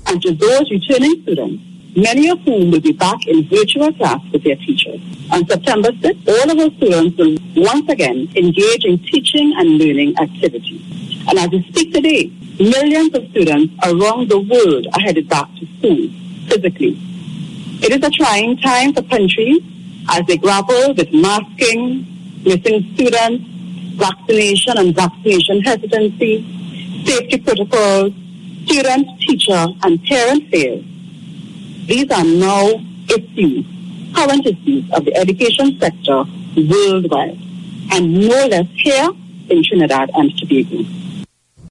and to those returning students, many of whom will be back in virtual class with their teachers. On September 6th, all of our students will once again engage in teaching and learning activities. And as we speak today, millions of students around the world are headed back to school physically. It is a trying time for countries as they grapple with masking, missing students, vaccination and vaccination hesitancy, safety protocols, student, teacher, and parent fears. These are now issues, current issues of the education sector worldwide, and no less here in Trinidad and Tobago.